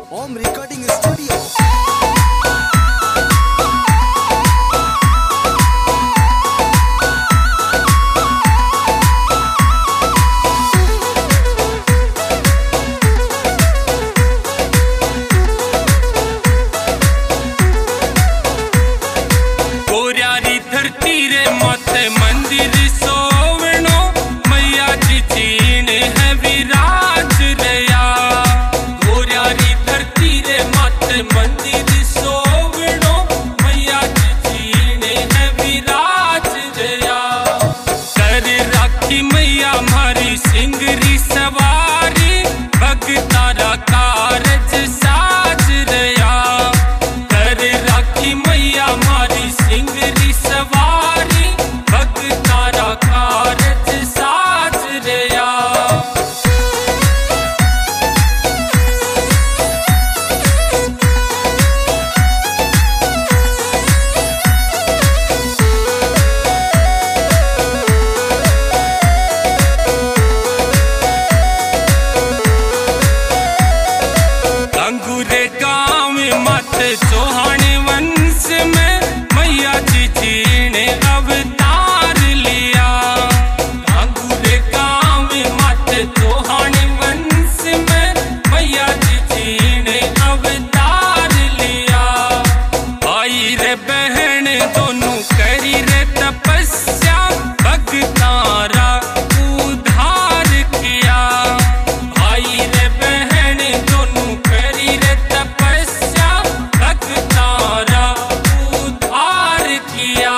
Home Recording Studio. गोर्यारी धरती रे मत मंदिर सोवनो मैया जी चीन है विराज रया। गोर्यारी धरती रे मत मंदिर सोवनो मैया जी चीन है विराज रया। कर राखी मैया मारी सिंगरी सवारी भगतारा कारज साज रया। कर राखी मैया मारी सिंगरी सवारी भगतारा कारज साज रया। अंगूरे गाँव में मत चौहान वंश में मैया जी जी ने अवतार लिया। अंगूरे गाँव में मत चौहान वंश में मैया जी जी ने अवतार लिया। भाई रे बहन दोनों करी रे तपस्या भगतारा उद्धार किया। भाई रे बहन दोनों करी रे तपस्या भगतारा उद्धार किया।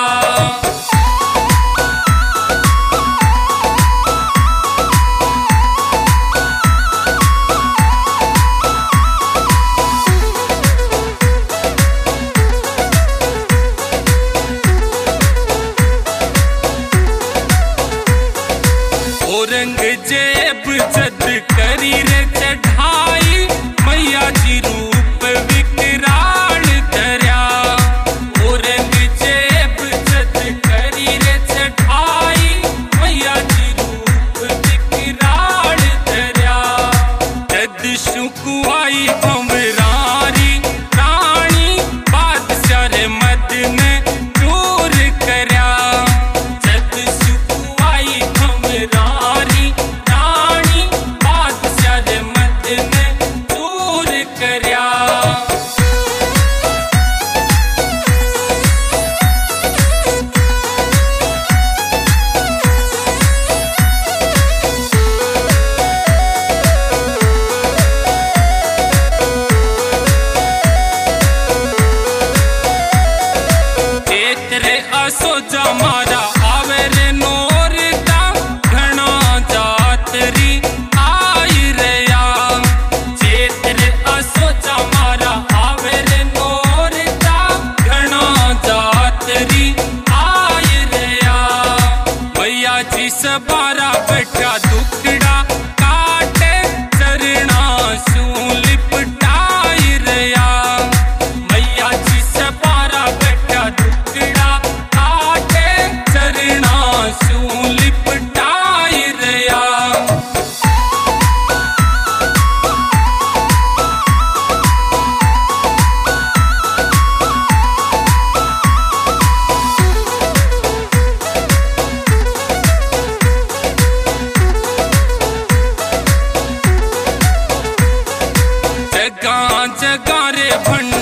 औरंगजेब जद करी रे चढ़ाई मैया जी रूप विकराल धर्या। औरंगजेब जद करी रे चढ़ाई मैया जी रूप विकराल धर्या। जद सुकुआई भंवरारी रानी बादशाह रे मद ने चोर करया। जद सुकुआई भंवरारी रानी बादशाह रे मद ने चोर करया। तेरे असोजा मारा आवे रे नोरता घना जातरी आई रया। तेरे असोजा मारा आवे रे नोरता घना जातरी आई रया। मैया जी सबारा बैठा दुखड़ा काटे चरणा सू लिपटाई रया। मैया जी सबारा बैठा दुखड़ा काटे चरणा सू लिपटाई रया। जगा जगा रे भंड